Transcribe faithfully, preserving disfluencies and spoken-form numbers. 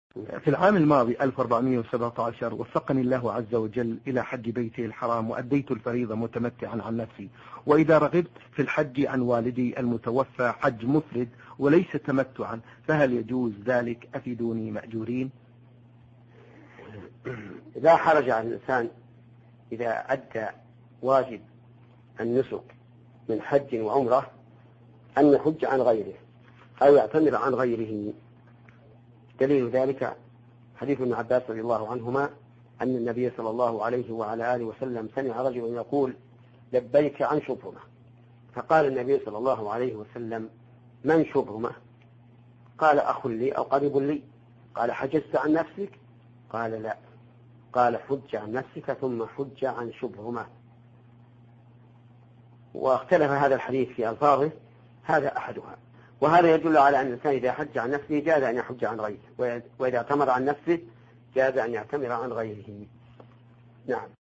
في العام الماضي ألف وأربعمائة وسبعة عشر وفقني الله عز وجل إلى حج بيته الحرام وأديت الفريضة متمتعا عن نفسي، وإذا رغبت في الحج عن والدي المتوفى حج مفرد وليس تمتعا فهل يجوز ذلك؟ أفيدوني مأجورين. لا حرج على الإنسان إذا أدى واجب النسك من حج وعمرة أن يحج عن غيره أو يعتمر عن غيره. دليل ذلك حديث ابن عباس رضي الله عنهما أن النبي صلى الله عليه وعلى آله وسلم سمع رجلا يقول لبيك عن شبهمة، فقال النبي صلى الله عليه وسلم من شبهمة؟ قال أخ لي أو قريب لي. قال حجزت عن نفسك؟ قال لا. قال حج عن نفسك ثم حج عن شبهمة. واختلف هذا الحديث في ألفاظه، هذا أحدها. وهذا يدل على أن الإنسان إذا حج عن نفسه جاز أن يحج عن غيره، وإذا اعتمر عن نفسه جاز أن يعتمر عن غيره. نعم.